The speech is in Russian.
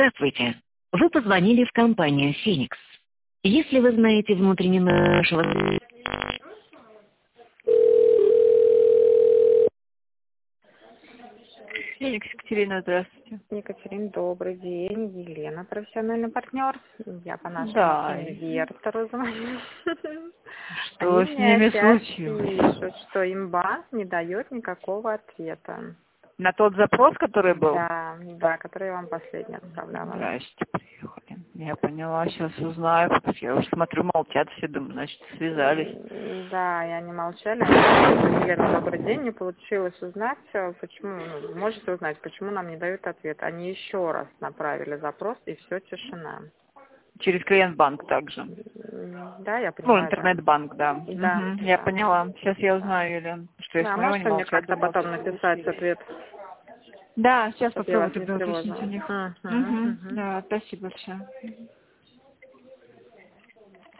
Здравствуйте. Вы позвонили в компанию «Феникс». Если вы знаете внутренний номер нашего... Феникс, Екатерина, здравствуйте. Екатерина, добрый день. Елена, профессиональный партнер. Я по нашему инвертору звоню. Что с ними случилось? Пишут, что имба не дает никакого ответа. На тот запрос, который был? Да, который я вам последний отправляла. Здрасте, приехали. Я поняла, сейчас узнаю. Я уже смотрю, молчат все, думаю, значит, связались. Да, и они молчали. Елена, добрый день. Не получилось узнать, почему, можете узнать, почему нам не дают ответ. Они еще раз направили запрос, и все, тишина. Через клиент-банк также? Да, я понимаю. Интернет-банк, да. Да. Я поняла. Сейчас я узнаю, Елена, что я смотрю, можете мне как-то потом написать ответ? Да, сейчас Чтоб я попробую вас не тогда уточнить у тревожила. них. Да, спасибо большое.